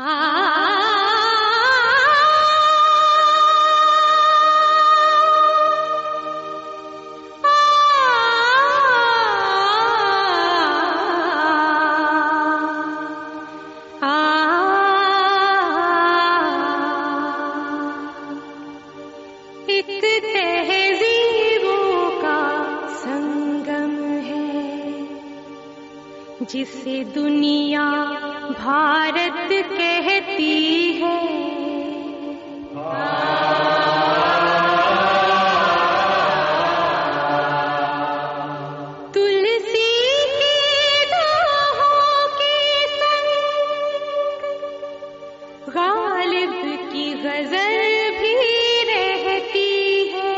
जिसे दुनिया भारत कहती है। तुलसी के दाहों के संग गालिब की गजल भी रहती है।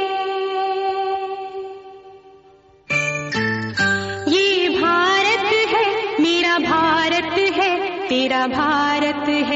ये भारत है, मेरा भारत है, तेरा भारत है।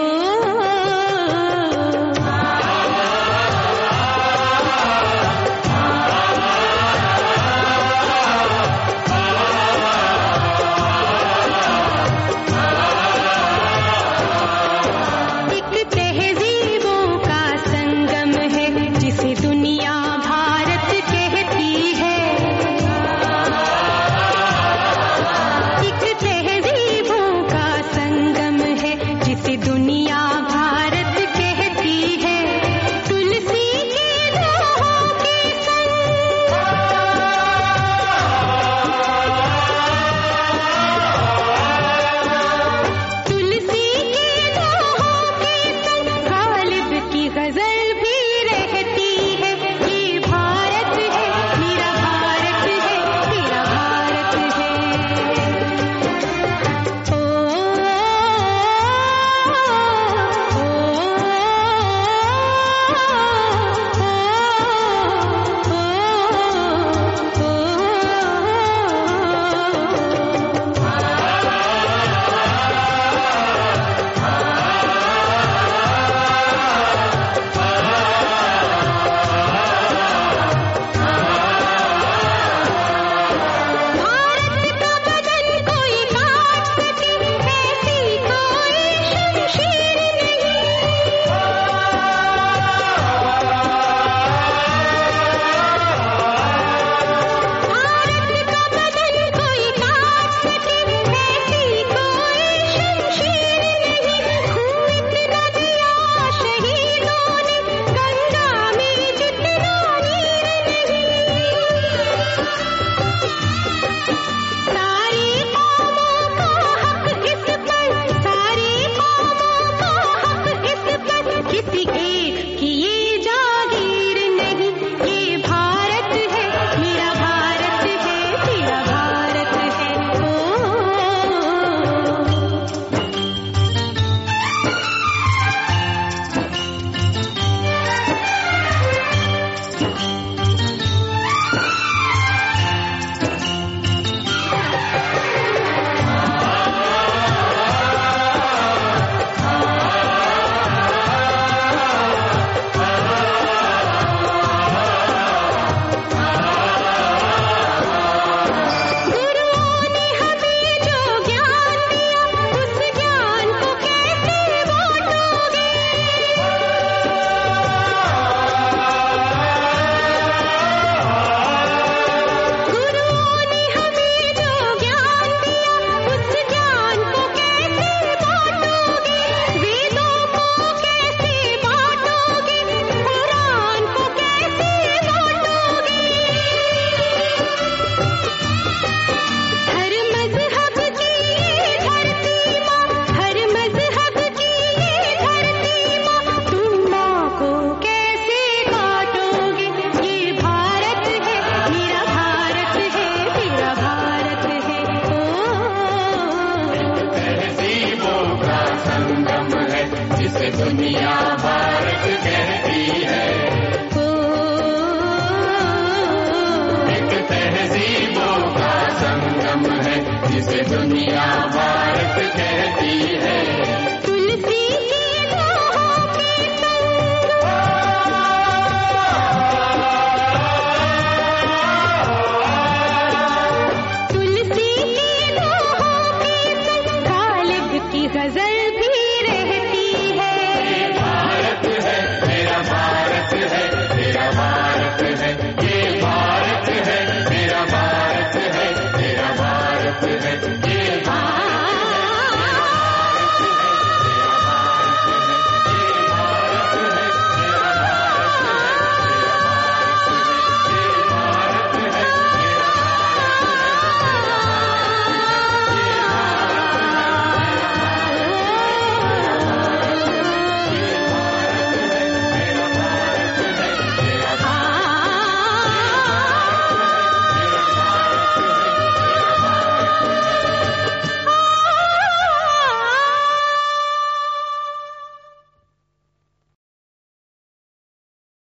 दुनिया भारत कहती है। एक तहजीबों का संगम है जिसे दुनिया भारत कहती है। तुलसी के दाहों के संग गालिब की गजल भी रहती है। ये भारत है, मेरा भारत है, तेरा भारत है। ये भारत है, मेरा भारत है, तेरा भारत है।